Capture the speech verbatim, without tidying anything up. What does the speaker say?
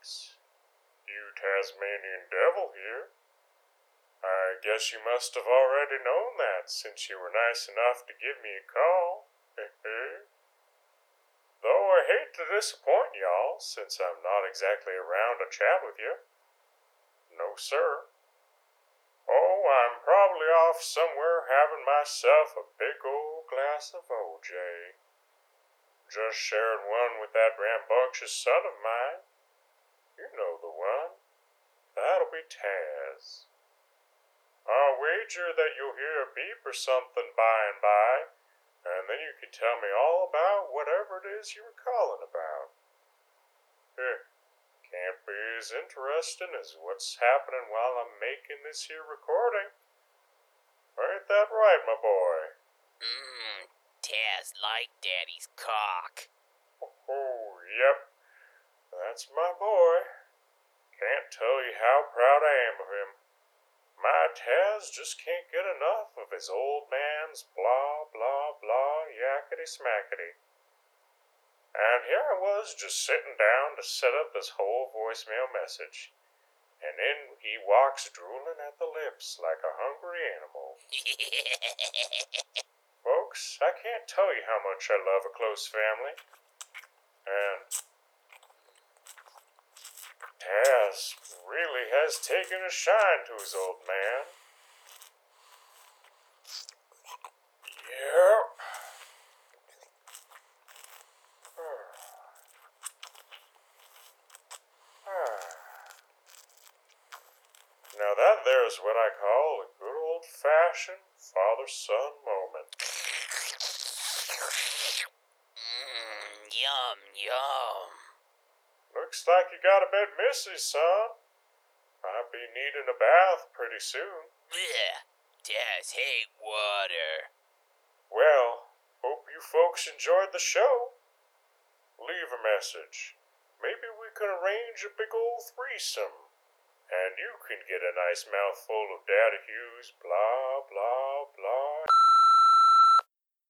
Folks, you Tasmanian devil here. I guess you must have already known that since you were nice enough to give me a call. Though I hate to disappoint y'all, since I'm not exactly around to chat with you. No, sir. Oh, I'm probably off somewhere having myself a big old glass of O J. Just sharing one with that rambunctious son of mine. You know the one. That'll be Taz. I'll wager that you'll hear a beep or something by and by, and then you can tell me all about whatever it is you were calling about. Heh, can't be as interesting as what's happening while I'm making this here recording. Ain't that right, my boy? Mmm, Taz like Daddy's cock. Oh, yep. That's my boy. Can't tell you how proud I am of him. My Taz just can't get enough of his old man's blah, blah, blah, yakety smackety. And here I was just sitting down to set up this whole voicemail message. And in he walks drooling at the lips like a hungry animal. Folks, I can't tell you how much I love a close family. And Taz really has taken a shine to his old man. Yep. Now that there's what I call a good old-fashioned father-son moment. Mmm, yum, yum. Looks like you got a bit messy, son. Might be needing a bath pretty soon. Blech, Taz hate water. Well, hope you folks enjoyed the show. Leave a message. Maybe we can arrange a big old threesome. And you can get a nice mouthful of Daddy Hugh's blah, blah, blah.